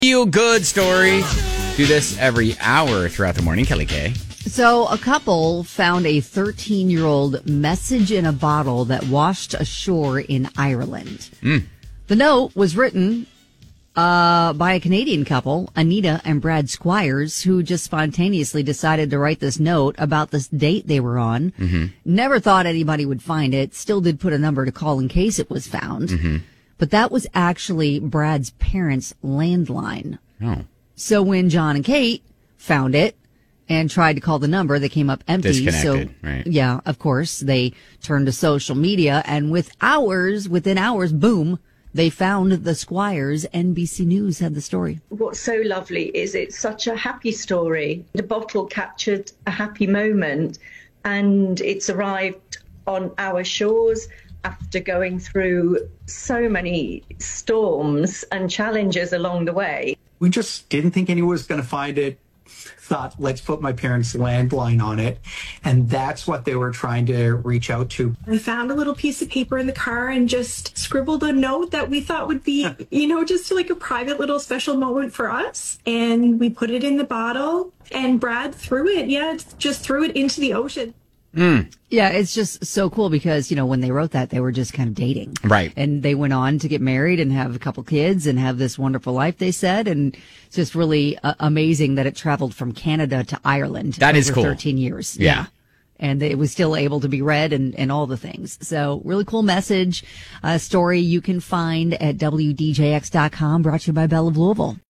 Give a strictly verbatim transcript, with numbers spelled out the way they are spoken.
Feel good story. Do this every hour throughout the morning. Kelly K. So a couple found a thirteen-year-old message in a bottle that washed ashore in Ireland. Mm. The note was written uh, by a Canadian couple, Anita and Brad Squires, who just spontaneously decided to write this note about this date they were on. Mm-hmm. Never thought anybody would find it. Still did put a number to call in case it was found. Mm-hmm. But that was actually Brad's parents' landline. Oh. So when John and Kate found it and tried to call the number, they came up empty. Disconnected, so, right. Yeah, of course, they turned to social media, and with hours, within hours, boom, they found the Squires. N B C News had the story. What's so lovely is it's such a happy story. The bottle captured a happy moment, and it's arrived on our shores after going through so many storms and challenges along the way. We just didn't think anyone was going to find it. Thought, let's put my parents' landline on it. And that's what they were trying to reach out to. I found a little piece of paper in the car and just scribbled a note that we thought would be, you know, just like a private little special moment for us. And we put it in the bottle, and Brad threw it. Yeah, just threw it into the ocean. Mm. Yeah, it's just so cool because, you know, when they wrote that, they were just kind of dating. Right. And they went on to get married and have a couple kids and have this wonderful life, they said. And it's just really uh, amazing that it traveled from Canada to Ireland. That over is cool. thirteen years. Yeah. yeah. And it was still able to be read and, and all the things. So really cool message, uh, story you can find at W D J X dot com, brought to you by Bell of Louisville.